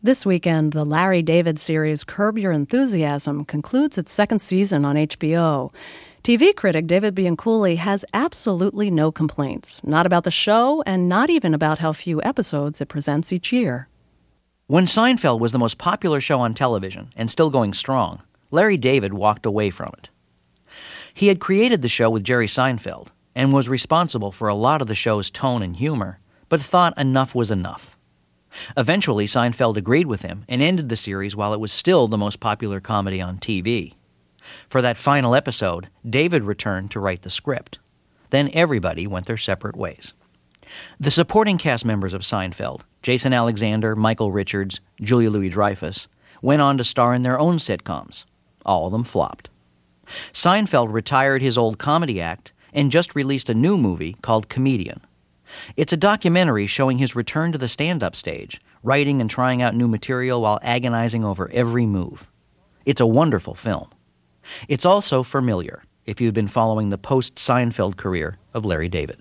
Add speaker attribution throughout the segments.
Speaker 1: This weekend, the Larry David series Curb Your Enthusiasm concludes its second season on HBO. TV critic David Bianculli has absolutely no complaints, not about the show and not even about how few episodes it presents each year.
Speaker 2: When Seinfeld was the most popular show on television and still going strong, Larry David walked away from it. He had created the show with Jerry Seinfeld and was responsible for a lot of the show's tone and humor, but thought enough was enough. Eventually, Seinfeld agreed with him and ended the series while it was still the most popular comedy on TV. For that final episode, David returned to write the script. Then everybody went their separate ways. The supporting cast members of Seinfeld, Jason Alexander, Michael Richards, Julia Louis-Dreyfus, went on to star in their own sitcoms. All of them flopped. Seinfeld retired his old comedy act and just released a new movie called Comedian. It's a documentary showing his return to the stand-up stage, writing and trying out new material while agonizing over every move. It's a wonderful film. It's also familiar if you've been following the post-Seinfeld career of Larry David.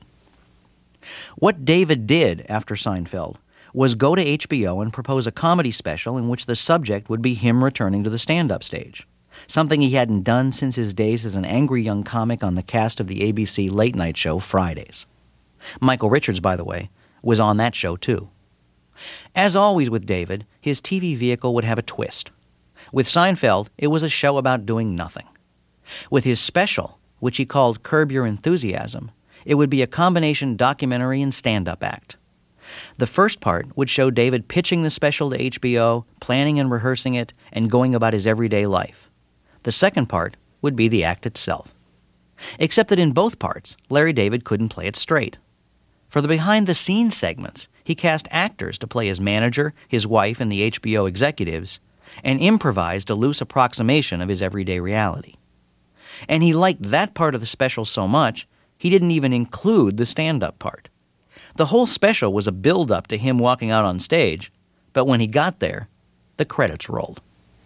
Speaker 2: What David did after Seinfeld was go to HBO and propose a comedy special in which the subject would be him returning to the stand-up stage, something he hadn't done since his days as an angry young comic on the cast of the ABC late-night show Fridays. Michael Richards, by the way, was on that show too. As always with David, his TV vehicle would have a twist. With Seinfeld, it was a show about doing nothing. With his special, which he called Curb Your Enthusiasm, it would be a combination documentary and stand-up act. The first part would show David pitching the special to HBO, planning and rehearsing it, and going about his everyday life. The second part would be the act itself. Except that in both parts, Larry David couldn't play it straight. For the behind-the-scenes segments, he cast actors to play his manager, his wife, and the HBO executives, and improvised a loose approximation of his everyday reality. And he liked that part of the special so much, he didn't even include the stand-up part. The whole special was a build-up to him walking out on stage, but when he got there, the credits rolled.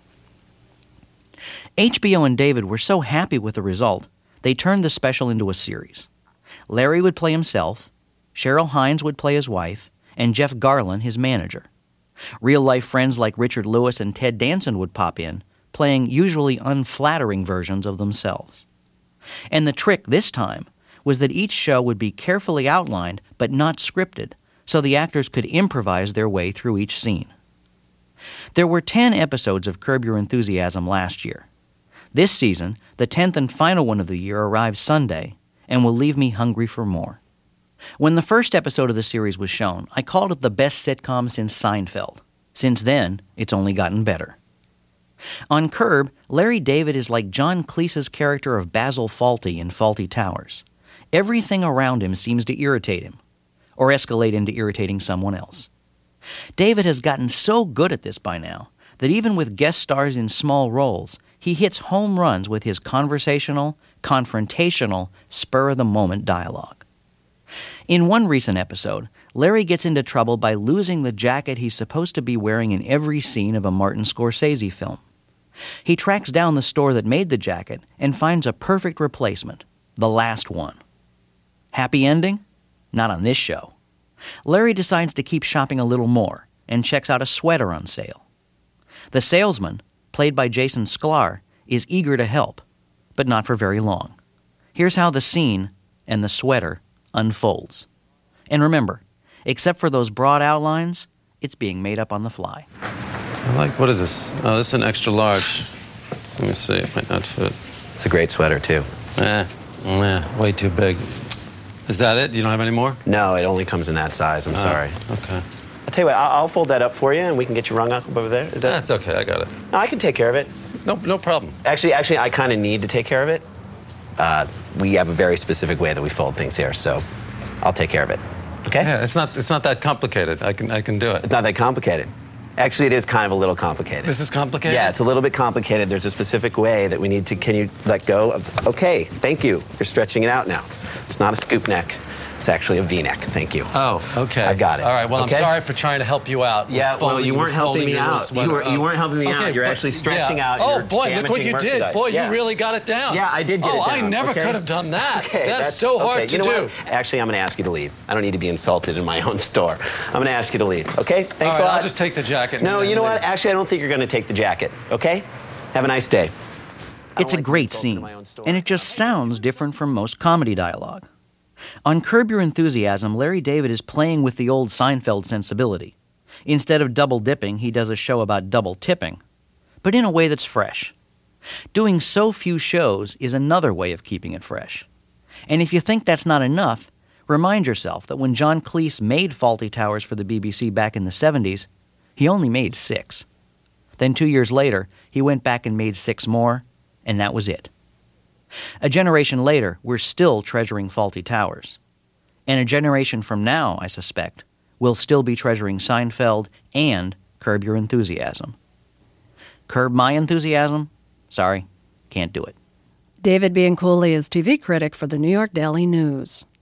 Speaker 2: HBO and David were so happy with the result, they turned the special into a series. Larry would play himself, Cheryl Hines would play his wife, and Jeff Garlin his manager. Real-life friends like Richard Lewis and Ted Danson would pop in, playing usually unflattering versions of themselves. And the trick this time was that each show would be carefully outlined but not scripted, so the actors could improvise their way through each scene. There were 10 episodes of Curb Your Enthusiasm last year. This season, the 10th and final one of the year arrives Sunday and will leave me hungry for more. When the first episode of the series was shown, I called it the best sitcom since Seinfeld. Since then, it's only gotten better. On Curb, Larry David is like John Cleese's character of Basil Fawlty in Fawlty Towers. Everything around him seems to irritate him, or escalate into irritating someone else. David has gotten so good at this by now that even with guest stars in small roles, he hits home runs with his conversational, confrontational, spur-of-the-moment dialogue. In one recent episode, Larry gets into trouble by losing the jacket he's supposed to be wearing in every scene of a Martin Scorsese film. He tracks down the store that made the jacket and finds a perfect replacement, the last one. Happy ending? Not on this show. Larry decides to keep shopping a little more and checks out a sweater on sale. The salesman, played by Jason Sklar, is eager to help, but not for very long. Here's how the scene and the sweater unfolds. And remember, except for those broad outlines, it's being made up on the fly.
Speaker 3: What is this? Oh, this is an extra large. Let me see, it might not fit.
Speaker 4: It's a great sweater, too.
Speaker 3: Way too big. Is that it? You don't have any more?
Speaker 4: No, it only comes in that size. I'm sorry.
Speaker 3: Okay.
Speaker 4: I'll tell you what, I'll fold that up for you, and we can get you rung up over there. Is that?
Speaker 3: That's okay, I got it.
Speaker 4: No, I can take care of it.
Speaker 3: No problem.
Speaker 4: Actually, I kind of need to take care of it. We have a very specific way that we fold things here, so I'll take care of it. Okay?
Speaker 3: Yeah, it's not that complicated. I can do it.
Speaker 4: It's not that complicated. Actually, it is kind of a little complicated.
Speaker 3: This is complicated?
Speaker 4: Yeah, it's a little bit complicated. There's a specific way that we need to. Can you let go of? Okay, thank you. You're stretching it out now. It's not a scoop neck. It's actually a V-neck. Thank you.
Speaker 3: Oh, okay.
Speaker 4: I got it.
Speaker 3: All right. Well,
Speaker 4: Okay?
Speaker 3: I'm sorry for trying to help you out.
Speaker 4: Yeah, well, you weren't helping me out. You weren't helping me out. You're actually stretching out.
Speaker 3: Oh,
Speaker 4: You're
Speaker 3: boy, look what
Speaker 4: damaging
Speaker 3: you did.
Speaker 4: merchandise.
Speaker 3: Boy,
Speaker 4: Yeah.
Speaker 3: you really got it down.
Speaker 4: Yeah, I did get it down.
Speaker 3: Oh, I never
Speaker 4: okay?
Speaker 3: could have done that.
Speaker 4: Okay,
Speaker 3: that's so hard
Speaker 4: okay.
Speaker 3: to
Speaker 4: You know
Speaker 3: do.
Speaker 4: what? Actually, I'm going to ask you to leave. I don't need to be insulted in my own store. I'm going to ask you to leave, okay? Thanks
Speaker 3: All right,
Speaker 4: a lot.
Speaker 3: I'll just take the jacket.
Speaker 4: No,
Speaker 3: and
Speaker 4: you know
Speaker 3: leave.
Speaker 4: what? Actually, I don't think you're going to take the jacket, okay? Have a nice day.
Speaker 2: It's a great scene, and it just sounds different from most comedy dialogue. On Curb Your Enthusiasm, Larry David is playing with the old Seinfeld sensibility. Instead of double dipping, he does a show about double tipping, but in a way that's fresh. Doing so few shows is another way of keeping it fresh. And if you think that's not enough, remind yourself that when John Cleese made Fawlty Towers for the BBC back in the 70s, he only made 6. Then 2 years later, he went back and made 6 more, and that was it. A generation later, we're still treasuring Fawlty Towers. And a generation from now, I suspect, we'll still be treasuring Seinfeld and Curb Your Enthusiasm. Curb my enthusiasm? Sorry, can't do it.
Speaker 1: David Bianculli is TV critic for the New York Daily News.